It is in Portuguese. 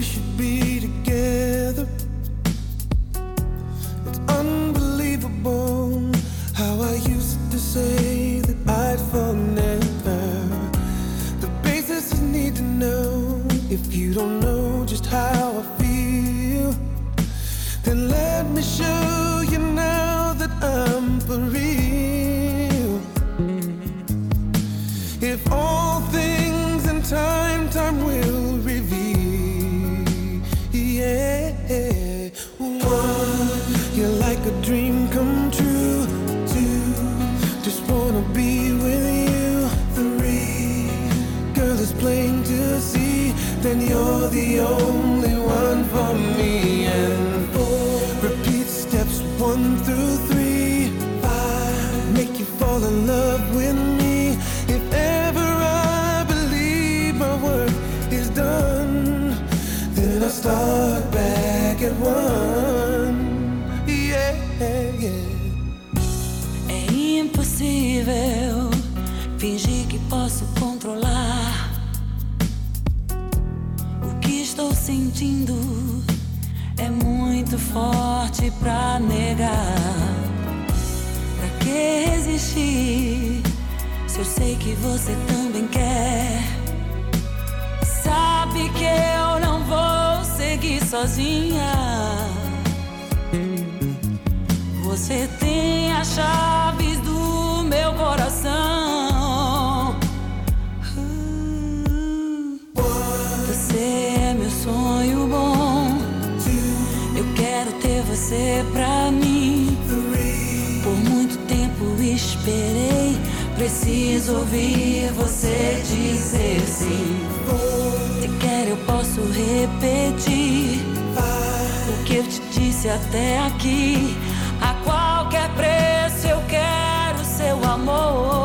should be together. It's unbelievable how I used to say that I'd fall never. The basis I need to know. If you don't know just how I feel, then let me show you now that I'm for real. If all things in time will reveal. Yeah. One, you're like a dream come true. Two, just wanna be with you. Three, girl, it's plain to see that you're the only one for me. And four, repeat steps 1 through 3. 5, make you fall in love with me. If ever I believe my work is done, then I start back at 1. Yeah, yeah. É impossível fingir que posso controlar o que estou sentindo. É muito forte pra negar. Pra que resistir se eu sei que você também quer? Sabe que eu não vou seguir sozinha. Você tem as chaves do meu coração. Você é meu sonho bom. Eu quero ter você pra mim. Por muito tempo esperei. Preciso ouvir você dizer sim. Se quer eu posso repetir o que eu te disse até aqui. A qualquer preço eu quero seu amor.